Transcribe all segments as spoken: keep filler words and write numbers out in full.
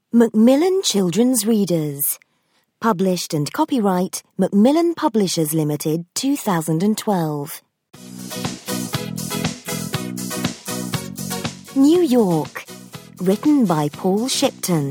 Macmillan Children's Readers. Published and copyright Macmillan Publishers Limited two thousand twelve. New York. Written by Paul Shipton.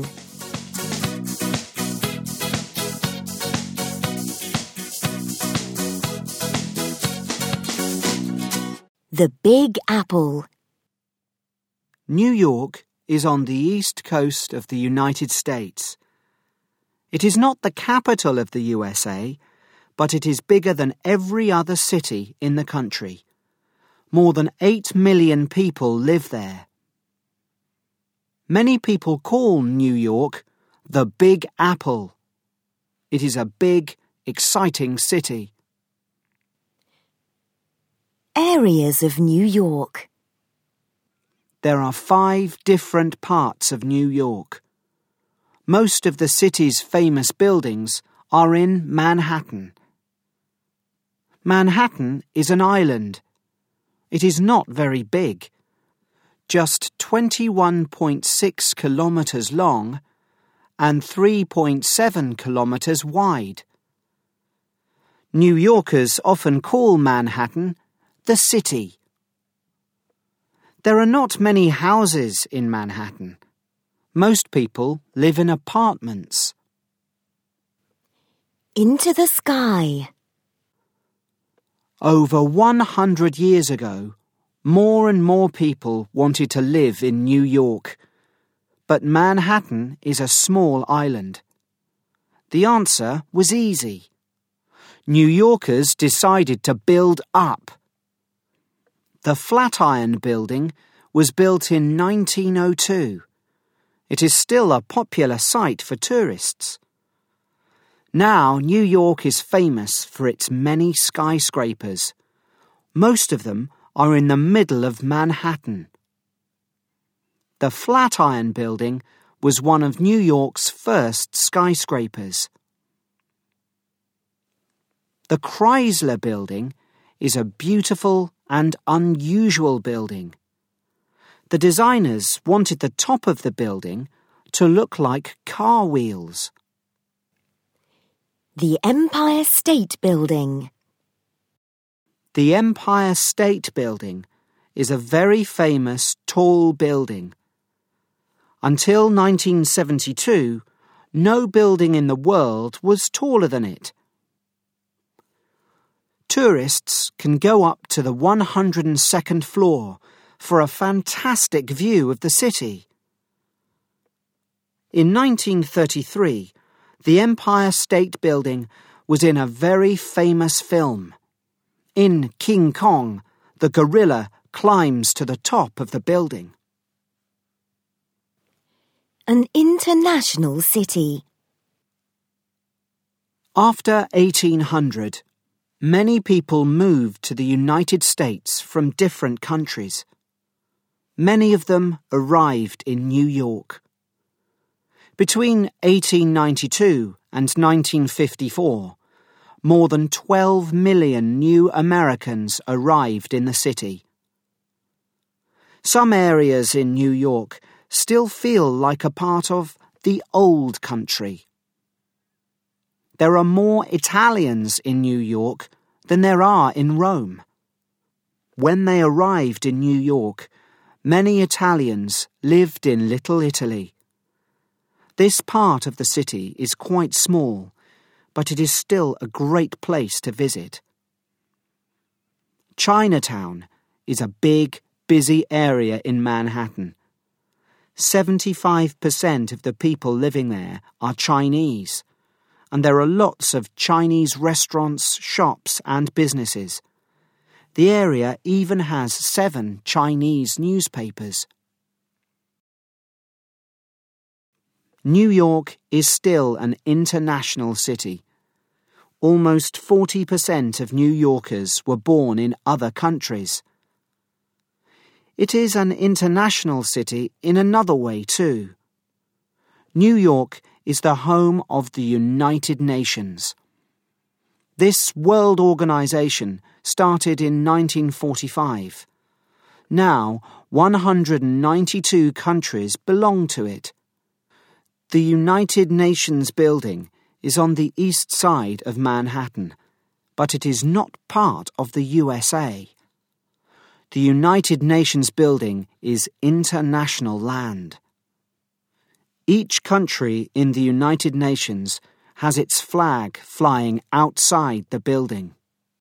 The Big Apple. New York is on the east coast of the United States. It is not the capital of the U S A, but it is bigger than every other city in the country. More than eight million people live there. Many people call New York the Big Apple. It is a big, exciting city. Areas of New York. There are five different parts of New York. Most of the city's famous buildings are in Manhattan. Manhattan is an island. It is not very big, just twenty-one point six kilometers long and three point seven kilometers wide. New Yorkers often call Manhattan the city. There are not many houses in Manhattan. Most people live in apartments. Into the sky. Over one hundred years ago, more and more people wanted to live in New York. But Manhattan is a small island. The answer was easy. New Yorkers decided to build up. The Flatiron Building was built in nineteen oh two. It is still a popular site for tourists. Now New York is famous for its many skyscrapers. Most of them are in the middle of Manhattan. The Flatiron Building was one of New York's first skyscrapers. The Chrysler Building is a beautiful and unusual building. The designers wanted the top of the building to look like car wheels. The Empire State Building. The Empire State Building is a very famous tall building. Until nineteen seventy-two, no building in the world was taller than it. Tourists can go up to the one hundred second floor for a fantastic view of the city. In nineteen thirty-three, the Empire State Building was in a very famous film. In King Kong, the gorilla climbs to the top of the building. An international city. After eighteen hundred, many people moved to the United States from different countries. Many of them arrived in New York. Between eighteen ninety-two and nineteen fifty-four, more than twelve million new Americans arrived in the city. Some areas in New York still feel like a part of the old country. There are more Italians in New York than there are in Rome. When they arrived in New York, many Italians lived in Little Italy. This part of the city is quite small, but it is still a great place to visit. Chinatown is a big, busy area in Manhattan. seventy-five percent of the people living there are Chinese, and there are lots of Chinese restaurants, shops, and businesses. The area even has seven Chinese newspapers. New York is still an international city. Almost forty percent of New Yorkers were born in other countries. It is an international city in another way too. New York is the home of the United Nations. This world organization started in nineteen forty-five. Now, one hundred ninety-two countries belong to it. The United Nations building is on the east side of Manhattan, but it is not part of the U S A. The United Nations building is international land. Each country in the United Nations has its flag flying outside the building.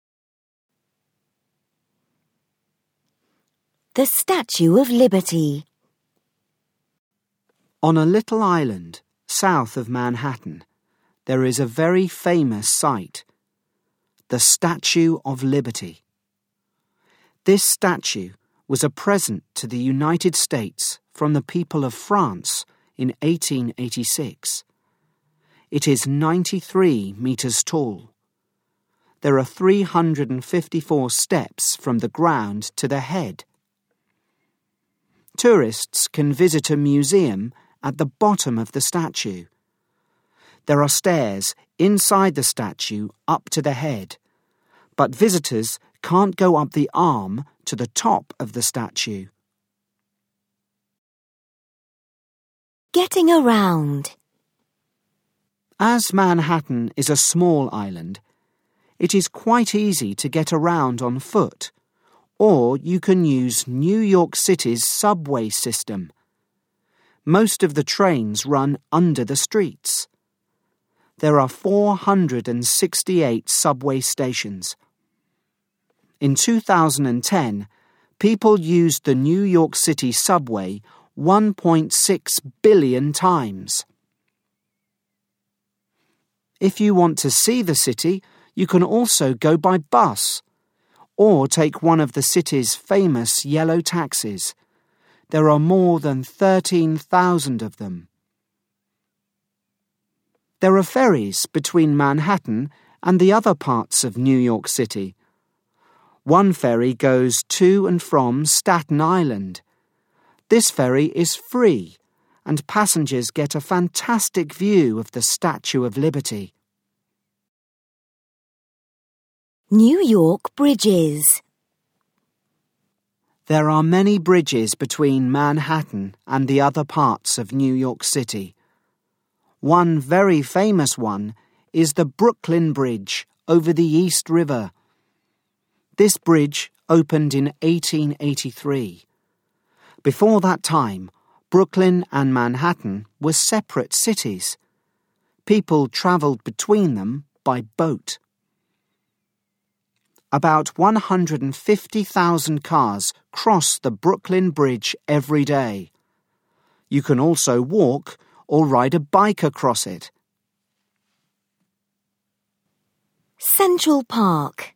The Statue of Liberty. On a little island south of Manhattan, there is a very famous site, the Statue of Liberty. This statue was a present to the United States from the people of France in eighteen eighty-six. It is ninety-three metres tall. There are three hundred fifty-four steps from the ground to the head. Tourists can visit a museum at the bottom of the statue. There are stairs inside the statue up to the head, but visitors can't go up the arm to the top of the statue. Getting around. As Manhattan is a small island, it is quite easy to get around on foot, or you can use New York City's subway system. Most of the trains run under the streets. There are four hundred sixty-eight subway stations. In two thousand ten, people used the New York City subway one point six billion times. If you want to see the city, you can also go by bus, or take one of the city's famous yellow taxis. There are more than thirteen thousand of them. There are ferries between Manhattan and the other parts of New York City. One ferry goes to and from Staten Island. This ferry is free, and passengers get a fantastic view of the Statue of Liberty. New York bridges. There are many bridges between Manhattan and the other parts of New York City. One very famous one is the Brooklyn Bridge over the East River. This bridge opened in eighteen eighty-three. Before that time, Brooklyn and Manhattan were separate cities. People travelled between them by boat. About one hundred fifty thousand cars cross the Brooklyn Bridge every day. You can also walk or ride a bike across it. Central Park.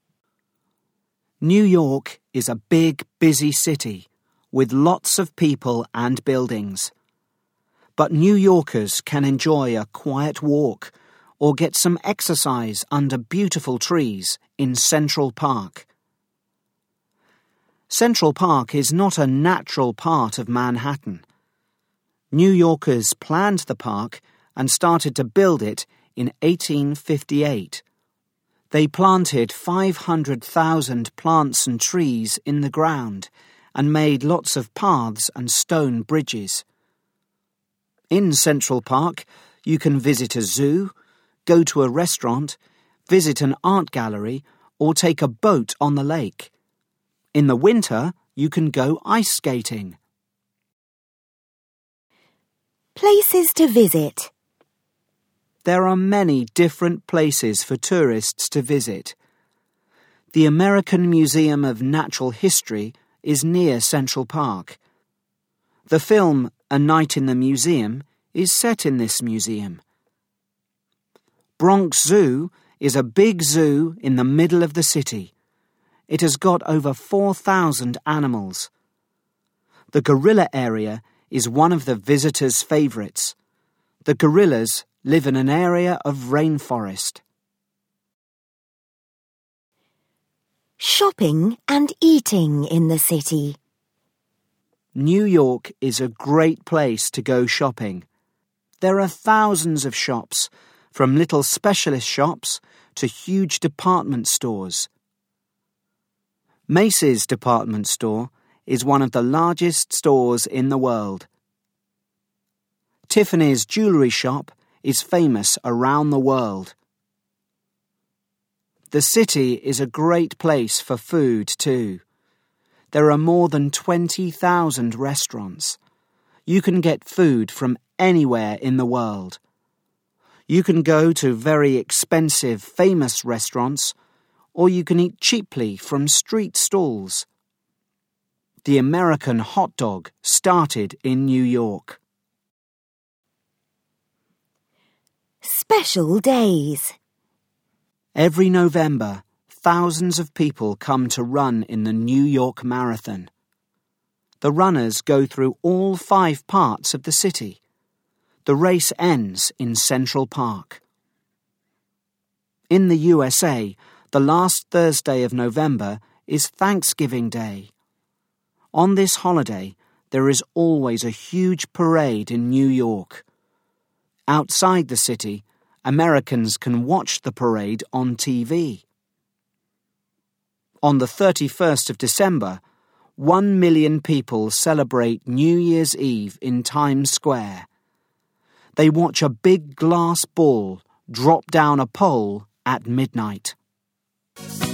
New York is a big, busy city with lots of people and buildings. But New Yorkers can enjoy a quiet walk or get some exercise under beautiful trees in Central Park. Central Park is not a natural part of Manhattan. New Yorkers planned the park and started to build it in eighteen fifty-eight. They planted five hundred thousand plants and trees in the ground and made lots of paths and stone bridges. In Central Park, you can visit a zoo, go to a restaurant, visit an art gallery, or take a boat on the lake. In the winter, you can go ice skating. Places to visit. There are many different places for tourists to visit. The American Museum of Natural History is near Central Park. The film A Night in the Museum is set in this museum. Bronx Zoo is a big zoo in the middle of the city. It has got over four thousand animals. The gorilla area is one of the visitors' favourites. The gorillas live in an area of rainforest. Shopping and eating in the city. New York is a great place to go shopping. There are thousands of shops, from little specialist shops to huge department stores. Macy's department store is one of the largest stores in the world. Tiffany's jewellery shop is famous around the world. The city is a great place for food too. There are more than twenty thousand restaurants. You can get food from anywhere in the world. You can go to very expensive, famous restaurants, or you can eat cheaply from street stalls. The American hot dog started in New York. Special days. Every November, thousands of people come to run in the New York Marathon. The runners go through all five parts of the city. The race ends in Central Park. In the U S A, the last Thursday of November is Thanksgiving Day. On this holiday, there is always a huge parade in New York. Outside the city, Americans can watch the parade on T V. On the thirty-first of December, one million people celebrate New Year's Eve in Times Square. They watch a big glass ball drop down a pole at midnight.